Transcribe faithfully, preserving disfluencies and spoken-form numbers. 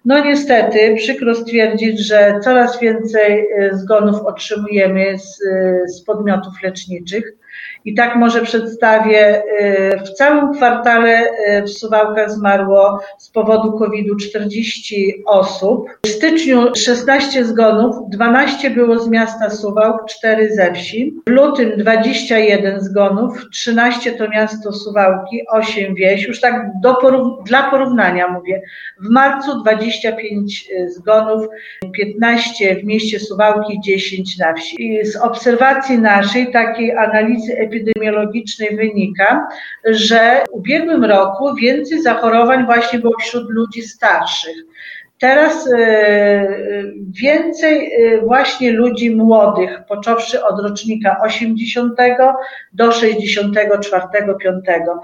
No niestety przykro stwierdzić, że coraz więcej zgonów otrzymujemy z, z podmiotów leczniczych. I tak może przedstawię, w całym kwartale w Suwałkach zmarło z powodu kowida czterdzieści osób. W styczniu szesnaście zgonów, dwanaście było z miasta Suwałk, cztery ze wsi. W lutym dwadzieścia jeden zgonów, trzynaście to miasto Suwałki, osiem wieś. Już tak do porów- dla porównania mówię. W marcu dwadzieścia pięć zgonów, piętnaście w mieście Suwałki, dziesięć na wsi. I z obserwacji naszej, takiej analizy epidemiologicznej wynika, że w ubiegłym roku więcej zachorowań właśnie było wśród ludzi starszych. Teraz więcej właśnie ludzi młodych, począwszy od rocznika osiemdziesiątego do sześćdziesiątego czwartego, piątego.